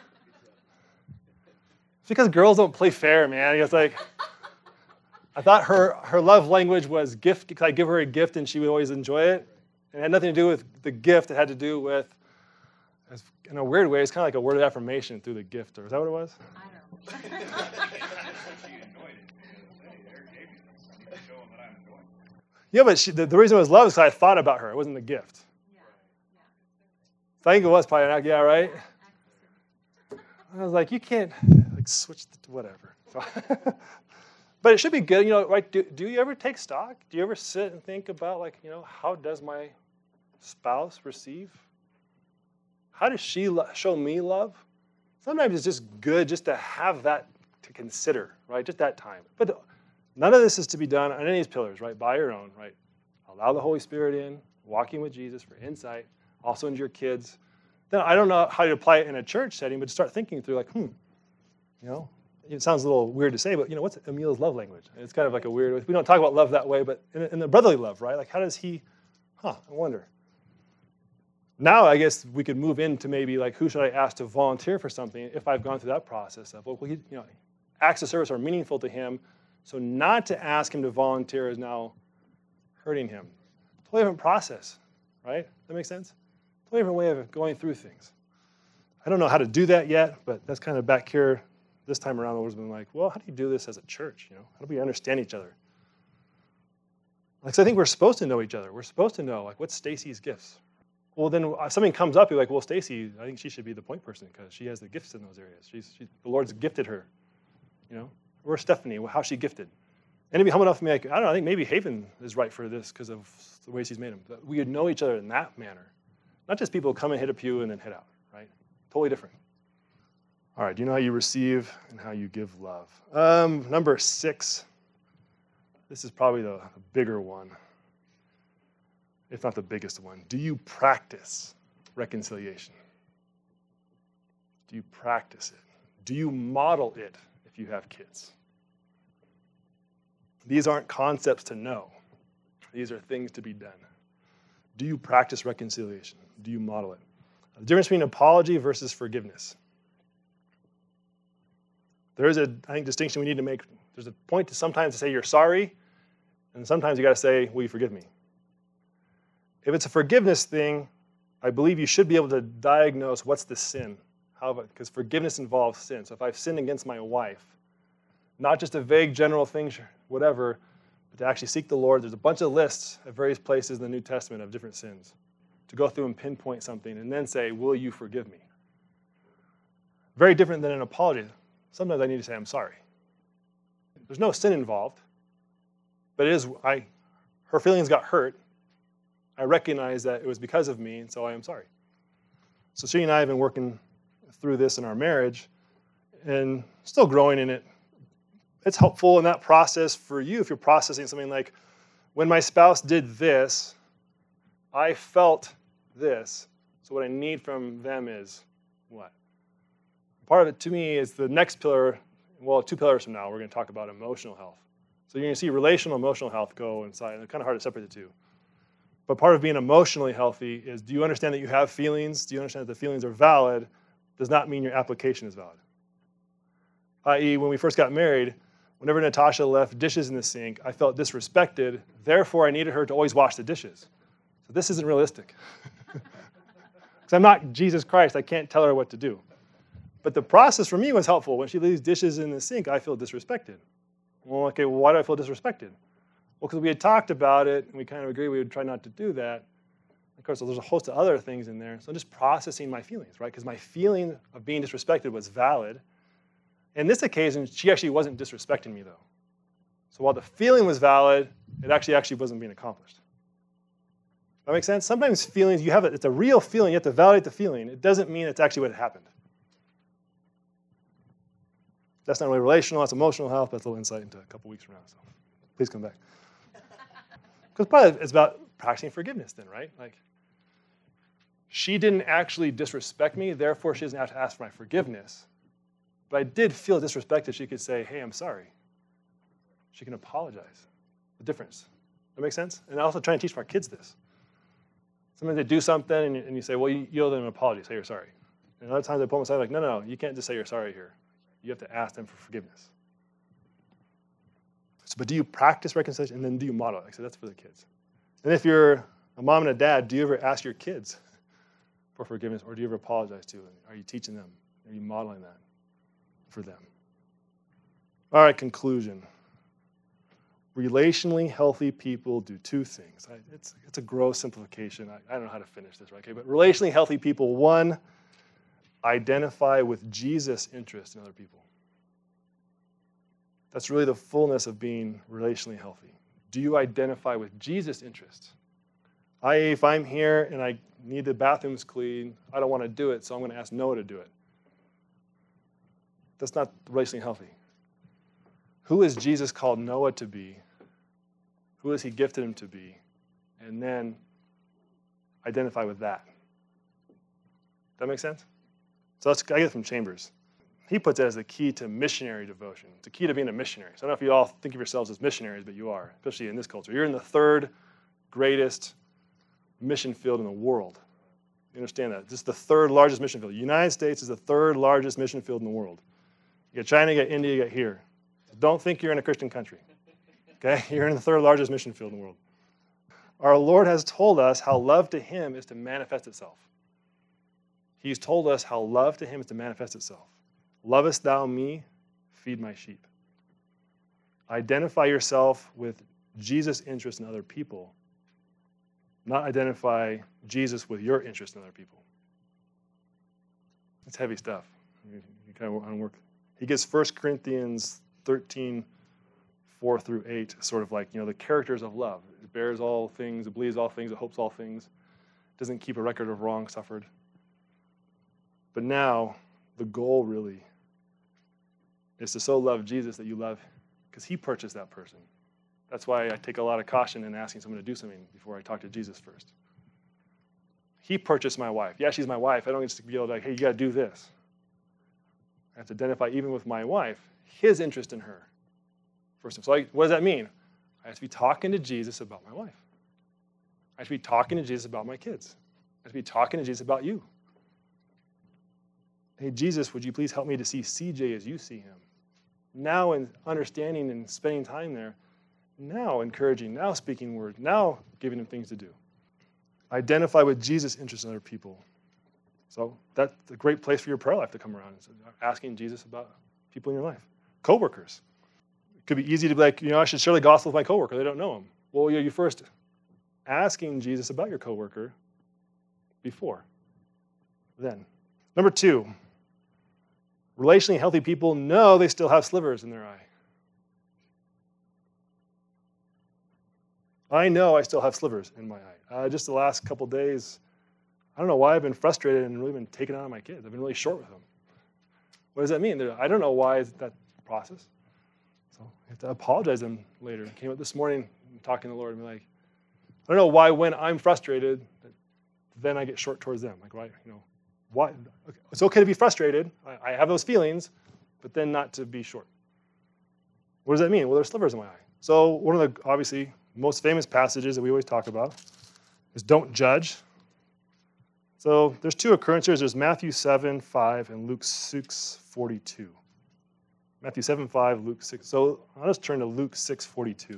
A: It's because girls don't play fair, man. It's like, I thought her, her love language was gift, because I give her a gift and she would always enjoy it. And it had nothing to do with the gift. It had to do with, in a weird way, it's kind of like a word of affirmation through the gift. Or is that what it was?
B: I don't know.
A: Yeah, but she, the, the reason it was love is because I thought about her. It wasn't the gift.
B: Yeah. Yeah.
A: So I think it was probably an, yeah, right? I was like, you can't like switch the, whatever. So but it should be good, you know, right? Do, do you ever take stock? Do you ever sit and think about, like, you know, how does my spouse receive? How does she lo- show me love? Sometimes it's just good just to have that to consider, right? Just that time. But none of this is to be done on any of these pillars, right? By your own, right? Allow the Holy Spirit in, walking with Jesus for insight, also into your kids. Then I don't know how to apply it in a church setting, but start thinking through, like, hmm, you know, it sounds a little weird to say, but, you know, what's Emil's love language? It's kind of like a weird, we don't talk about love that way, but in, in the brotherly love, right? Like, how does he, huh, I wonder. Now, I guess we could move into maybe, like, who should I ask to volunteer for something if I've gone through that process of, well, he, you know, acts of service are meaningful to him, so not to ask him to volunteer is now hurting him. Totally different process, right? That makes sense? Totally different way of going through things. I don't know how to do that yet, but that's kind of back here this time around. The Lord's been like, well, how do you do this as a church? You know, how do we understand each other? Like, so I think we're supposed to know each other. We're supposed to know, like, what's Stacy's gifts? Well, then if something comes up, you're like, well, Stacy, I think she should be the point person because she has the gifts in those areas. She's, she, the Lord's gifted her, you know? Or Stephanie, how's she gifted? And it'd be humble enough for me, like, I don't know, I think maybe Haven is right for this because of the ways he's made him. But we would know each other in that manner. Not just people come and hit a pew and then head out, right? Totally different. All right, do you know how you receive and how you give love? Um, number six. This is probably the, the bigger one, if not the biggest one. Do you practice reconciliation? Do you practice it? Do you model it if you have kids? These aren't concepts to know. These are things to be done. Do you practice reconciliation? Do you model it? The difference between apology versus forgiveness. There is a, I think, distinction we need to make. There's a point to sometimes to say you're sorry, and sometimes you got to say, will you forgive me? If it's a forgiveness thing, I believe you should be able to diagnose what's the sin. How about, because forgiveness involves sin. So if I've sinned against my wife, not just a vague general thing, whatever, but to actually seek the Lord, there's a bunch of lists at various places in the New Testament of different sins. To go through and pinpoint something and then say, will you forgive me? Very different than an apology. Sometimes I need to say, I'm sorry. There's no sin involved, but it is, I, her feelings got hurt. I recognize that it was because of me, and so I am sorry. So she and I have been working through this in our marriage and still growing in it. It's helpful in that process for you if you're processing something like, when my spouse did this, I felt this, So what I need from them is what? Part of it to me is the next pillar, well, two pillars from now, we're going to talk about emotional health. So you're going to see relational emotional health go inside, and it's kind of hard to separate the two. But part of being emotionally healthy is, do you understand that you have feelings? Do you understand that the feelings are valid? Does not mean your application is valid. that is, when we first got married, whenever Natasha left dishes in the sink, I felt disrespected. Therefore, I needed her to always wash the dishes. So this isn't realistic. Because I'm not Jesus Christ. I can't tell her what to do. But the process for me was helpful. When she leaves dishes in the sink, I feel disrespected. Well, okay, well, why do I feel disrespected? Well, because we had talked about it, and we kind of agreed we would try not to do that. Of course, there's a host of other things in there. So I'm just processing my feelings, right? Because my feeling of being disrespected was valid. In this occasion, she actually wasn't disrespecting me, though. So while the feeling was valid, it actually actually wasn't being accomplished. That makes sense? Sometimes feelings, you have it, it's a real feeling. You have to validate the feeling. It doesn't mean it's actually what happened. That's not really relational, that's emotional health. That's a little insight into a couple weeks from now. So please come back. Because probably it's about practicing forgiveness then, right? Like, she didn't actually disrespect me, therefore she doesn't have to ask for my forgiveness. But I did feel disrespected. She could say, hey, I'm sorry. She can apologize. The difference. That makes sense? And I also try and teach my kids this. Sometimes they do something and you, and you say, well, you, you owe them an apology. Say you're sorry. And other times I pull them aside like, no, no, no, you can't just say you're sorry here. You have to ask them for forgiveness. So, but do you practice reconciliation and then do you model it? Like I said, that's for the kids. And if you're a mom and a dad, do you ever ask your kids for forgiveness or do you ever apologize to them? Are you teaching them? Are you modeling that for them? All right, conclusion. Relationally healthy people do two things. I, it's, it's a gross simplification. I, I don't know how to finish this, right? Okay, but relationally healthy people, one, identify with Jesus' interest in other people. That's really the fullness of being relationally healthy. Do you identify with Jesus' interests? that is, if I'm here and I need the bathrooms clean, I don't want to do it, so I'm going to ask Noah to do it. That's not relationally healthy. Who is Jesus called Noah to be? Who has he gifted him to be? And then identify with that. That make sense? So that's, I get it from Chambers. He puts it as the key to missionary devotion. It's the key to being a missionary. So I don't know if you all think of yourselves as missionaries, but you are, especially in this culture. You're in the third greatest mission field in the world. You understand that? This is the third largest mission field. The United States is the third largest mission field in the world. You got China, you got India, you got here. So don't think you're in a Christian country. Okay? You're in the third largest mission field in the world. Our Lord has told us how love to him is to manifest itself. He's told us how love to him is to manifest itself. Lovest thou me? Feed my sheep. Identify yourself with Jesus' interest in other people, not identify Jesus with your interest in other people. It's heavy stuff. You, you kind of want to work. He gives First Corinthians thirteen, four through eight, sort of like, you know, the characters of love. It bears all things, it believes all things, it hopes all things, it doesn't keep a record of wrong suffered. But now, the goal really is to so love Jesus that you love, because he purchased that person. That's why I take a lot of caution in asking someone to do something before I talk to Jesus first. He purchased my wife. Yeah, she's my wife. I don't get to be able to, like, hey, you got to do this. I have to identify, even with my wife, his interest in her. First, so I, what does that mean? I have to be talking to Jesus about my wife. I have to be talking to Jesus about my kids. I have to be talking to Jesus about you. Hey, Jesus, would you please help me to see C J as you see him? Now in understanding and spending time there, now encouraging, now speaking words, now giving him things to do. Identify with Jesus' interests in other people. So that's a great place for your prayer life to come around, is asking Jesus about people in your life. Coworkers. It could be easy to be like, you know, I should share the gospel with my coworker. They don't know him. Well, you first asking Jesus about your coworker before, then. Number two, relationally healthy people know they still have slivers in their eye. I know I still have slivers in my eye. Uh, just the last couple days, I don't know why I've been frustrated and really been taken out of my kids. I've been really short with them. What does that mean? I don't know why that process. So I have to apologize to them later. I came up this morning talking to the Lord and be like, I don't know why when I'm frustrated, that then I get short towards them. Like, why, you know, why? Okay. It's okay to be frustrated. I, I have those feelings, but then not to be short. What does that mean? Well, there's slivers in my eye. So one of the, obviously, most famous passages that we always talk about is don't judge. So there's two occurrences. There's Matthew seven five and Luke six forty-two. Matthew seven five, Luke six. So I'll just turn to Luke six forty-two.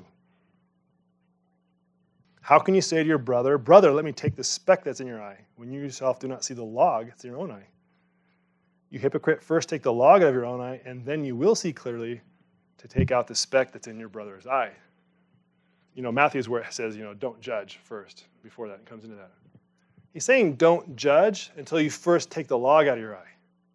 A: How can you say to your brother, brother, let me take the speck that's in your eye, when you yourself do not see the log that's in your own eye? You hypocrite, first take the log out of your own eye, and then you will see clearly to take out the speck that's in your brother's eye. You know, Matthew's where it says, you know, don't judge first, before that, it comes into that. He's saying don't judge until you first take the log out of your eye.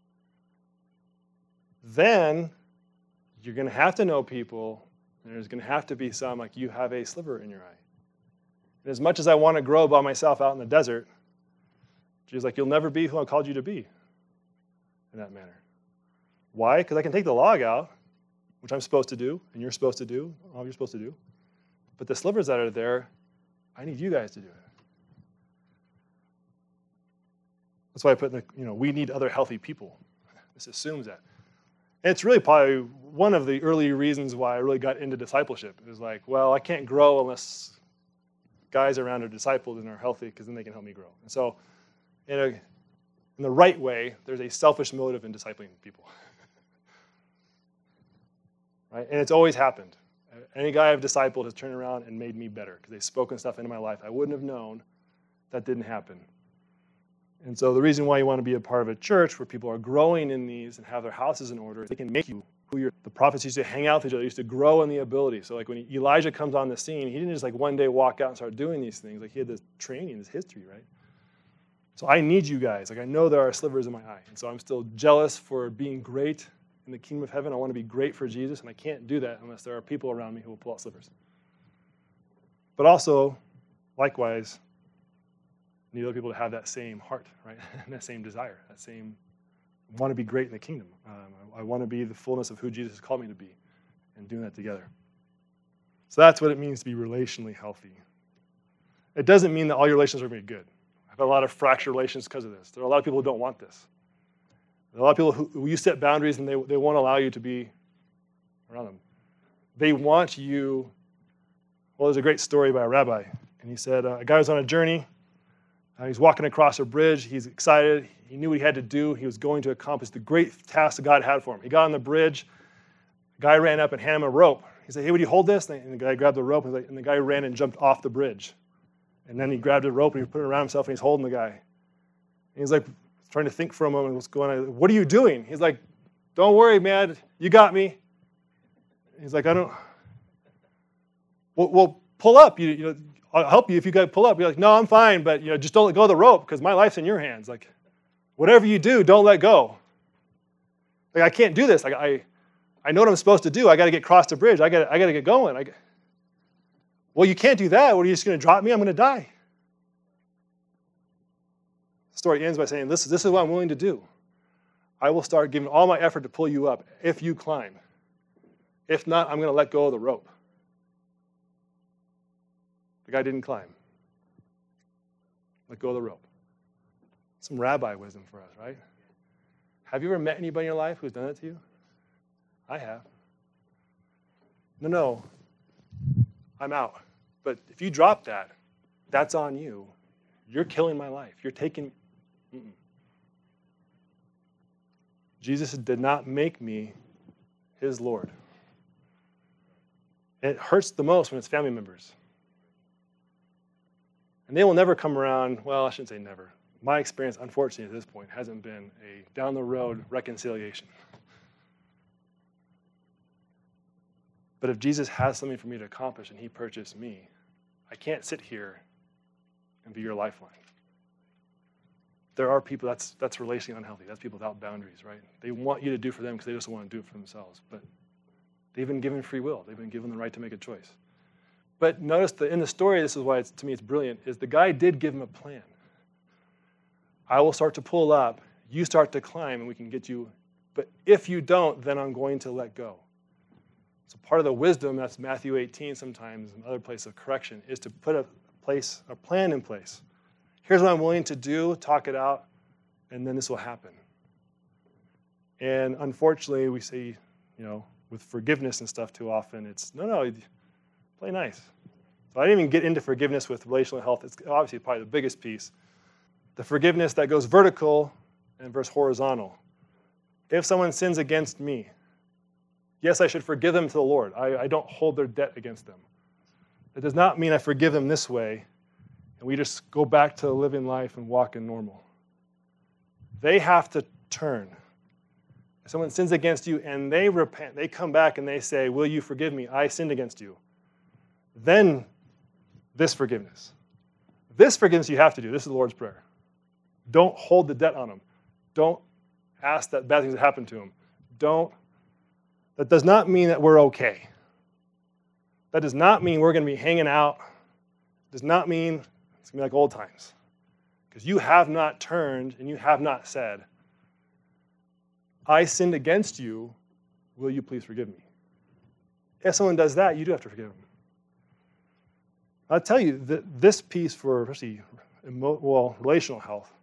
A: Then you're going to have to know people, and there's going to have to be some, like you have a sliver in your eye. And as much as I want to grow by myself out in the desert, Jesus like, you'll never be who I called you to be in that manner. Why? Because I can take the log out, which I'm supposed to do, and you're supposed to do, all you're supposed to do. But the slivers that are there, I need you guys to do it. That's why I put in the, you know, we need other healthy people. This assumes that. And it's really probably one of the early reasons why I really got into discipleship. It was like, well, I can't grow unless guys around are discipled and are healthy, because then they can help me grow. And so in, a, in the right way, there's a selfish motive in discipling people. Right? And it's always happened. Any guy I've discipled has turned around and made me better, because they've spoken stuff into my life I wouldn't have known that didn't happen. And so the reason why you want to be a part of a church where people are growing in these and have their houses in order, they can make you who you're. The prophets used to hang out with each other, used to grow in the ability. So like when Elijah comes on the scene, he didn't just like one day walk out and start doing these things. Like he had this training, this history, right? So I need you guys. Like I know there are slivers in my eye. And so I'm still jealous for being great in the kingdom of heaven. I want to be great for Jesus, and I can't do that unless there are people around me who will pull out slivers. But also, likewise, need other people to have that same heart, right? And that same desire, that same want to be great in the kingdom. Um, I, I want to be the fullness of who Jesus has called me to be, and doing that together. So that's what it means to be relationally healthy. It doesn't mean that all your relations are going to be good. I've had a lot of fractured relations because of this. There are a lot of people who don't want this. There are a lot of people who, who you set boundaries and they, they won't allow you to be around them. They want you. Well, there's a great story by a rabbi, and he said uh, a guy was on a journey. Uh, he's walking across a bridge. He's excited. He knew what he had to do. He was going to accomplish the great task that God had for him. He got on the bridge. The guy ran up and handed him a rope. He said, hey, would you hold this? And the guy grabbed the rope, and the guy ran and jumped off the bridge. And then he grabbed the rope, and he put it around himself, and he's holding the guy. And he's like trying to think for a moment what's going on. What are you doing? He's like, don't worry, man. You got me. He's like, I don't. Well, well pull up. You, you know, I'll help you if you got to pull up. You're like, no, I'm fine, but you know, just don't let go of the rope because my life's in your hands. Like, whatever you do, don't let go. Like, I can't do this. Like, I, I know what I'm supposed to do. I got to get across the bridge. I got, I got to get going. I, well, you can't do that. What, are you just going to drop me? I'm going to die. The story ends by saying, this, this is what I'm willing to do. I will start giving all my effort to pull you up if you climb. If not, I'm going to let go of the rope. The guy didn't climb. Let go of the rope. Some rabbi wisdom for us, right? Have you ever met anybody in your life who's done it to you? I have. No, no. I'm out. But if you drop that, that's on you. You're killing my life. You're taking... Mm-mm. Jesus did not make me his Lord. And it hurts the most when it's family members. And they will never come around, well, I shouldn't say never. My experience, unfortunately, at this point, hasn't been a down-the-road reconciliation. But if Jesus has something for me to accomplish and he purchased me, I can't sit here and be your lifeline. There are people, that's that's relationally unhealthy. That's people without boundaries, right? They want you to do for them because they just want to do it for themselves. But they've been given free will. They've been given the right to make a choice. But notice that in the story, this is why it's, to me it's brilliant, is the guy did give him a plan. I will start to pull up, you start to climb, and we can get you. But if you don't, then I'm going to let go. So part of the wisdom, that's Matthew eighteen sometimes, and other place of correction, is to put a place, a plan in place. Here's what I'm willing to do, talk it out, and then this will happen. And unfortunately, we see, you know, with forgiveness and stuff too often, it's, no, no, play nice. So I didn't even get into forgiveness with relational health. It's obviously probably the biggest piece. The forgiveness that goes vertical and versus horizontal. If someone sins against me, yes, I should forgive them to the Lord. I, I don't hold their debt against them. It does not mean I forgive them this way, and we just go back to living life and walking normal. They have to turn. If someone sins against you and they repent, they come back and they say, will you forgive me? I sinned against you. Then this forgiveness. This forgiveness you have to do. This is the Lord's Prayer. Don't hold the debt on them. Don't ask that bad things that happen to them. Don't. That does not mean that we're okay. That does not mean we're going to be hanging out. It does not mean it's going to be like old times. Because you have not turned and you have not said, I sinned against you. Will you please forgive me? If someone does that, you do have to forgive them. I'll tell you that this piece for especially emo- well, relational health,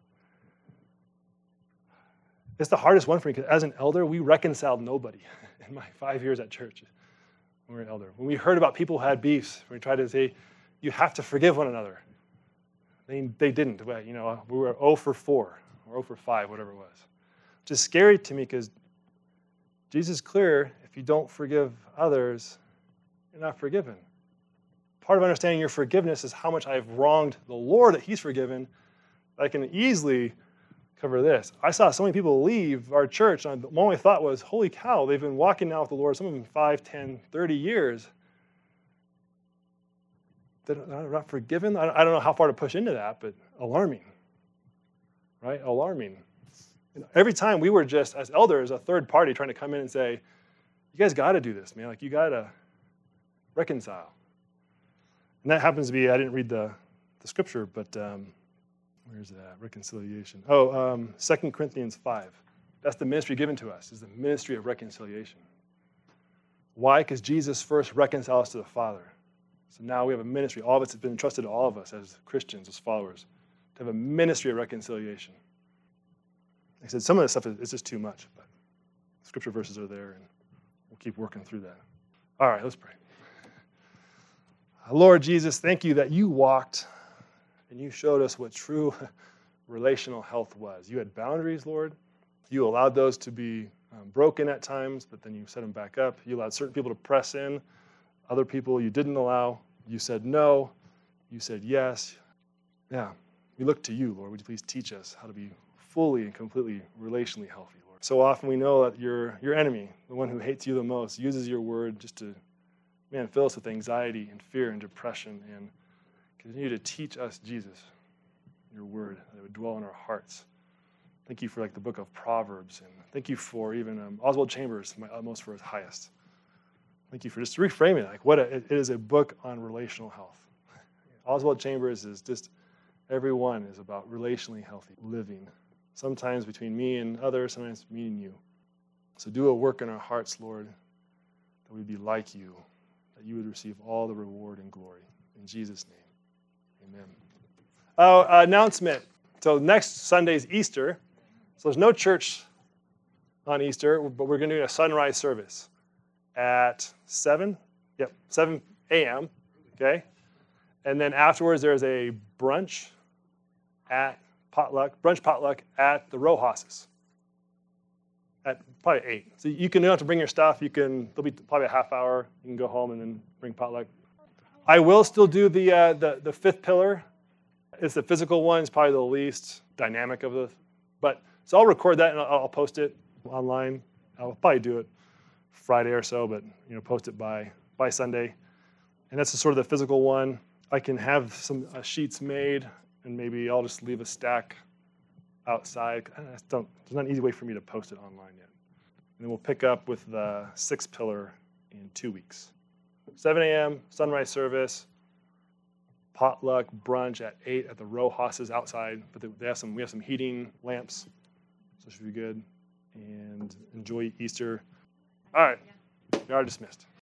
A: it's the hardest one for me because as an elder, we reconciled nobody in my five years at church when we were an elder. When we heard about people who had beefs, we tried to say, you have to forgive one another. They, they didn't. You know, we were zero for four or zero for five, whatever it was. Which is scary to me because Jesus is clear, if you don't forgive others, you're not forgiven. Part of understanding your forgiveness is how much I've wronged the Lord that he's forgiven. I can easily cover this. I saw so many people leave our church, and my only thought was, holy cow, they've been walking now with the Lord, some of them five, ten, thirty years. They're not forgiven? I don't know how far to push into that, but alarming, right? Alarming. And every time we were just, as elders, a third party trying to come in and say, you guys got to do this, man. Like, you got to reconcile. And that happens to be, I didn't read the, the scripture, but um, where's that? Reconciliation. Oh, um, Second Corinthians five. That's the ministry given to us, is the ministry of reconciliation. Why? Because Jesus first reconciled us to the Father. So now we have a ministry. All of it's been entrusted to all of us as Christians, as followers, to have a ministry of reconciliation. I said some of this stuff is, is just too much, but scripture verses are there, and we'll keep working through that. All right, let's pray. Lord Jesus, thank you that you walked and you showed us what true relational health was. You had boundaries, Lord. You allowed those to be um, broken at times, but then you set them back up. You allowed certain people to press in. Other people you didn't allow. You said no. You said yes. Yeah, we look to you, Lord. Would you please teach us how to be fully and completely relationally healthy, Lord? So often we know that your, your enemy, the one who hates you the most, uses your word just to Man, fill us with anxiety and fear and depression, and continue to teach us, Jesus, your word, that it would dwell in our hearts. Thank you for like the book of Proverbs, and thank you for even um, Oswald Chambers, my utmost for his highest. Thank you for just reframing it, like what a, it is a book on relational health. Oswald Chambers is just, everyone is about relationally healthy living, sometimes between me and others, sometimes me and you. So do a work in our hearts, Lord, that we'd be like you, that you would receive all the reward and glory. In Jesus' name, amen. Oh, uh, announcement. So next Sunday's Easter. So there's no church on Easter, but we're going to do a sunrise service at seven. Yep, seven a.m., okay? And then afterwards there's a brunch at potluck, brunch potluck at the Rojas's at probably eight. So you can, you don't have to bring your stuff. You can, there'll be probably a half hour. You can go home and then bring potluck. I will still do the uh, the, the fifth pillar. It's the physical one. It's probably the least dynamic of the, but so I'll record that and I'll, I'll post it online. I'll probably do it Friday or so, but you know, post it by by Sunday. And that's the sort of the physical one. I can have some uh, sheets made, and maybe I'll just leave a stack outside. I don't, there's not an easy way for me to post it online yet. And then we'll pick up with the sixth pillar in two weeks. seven a.m., sunrise service, potluck, brunch at eight at the Rojas's outside. But they have some, we have some heating lamps, so it should be good. And enjoy Easter. All right, you are dismissed.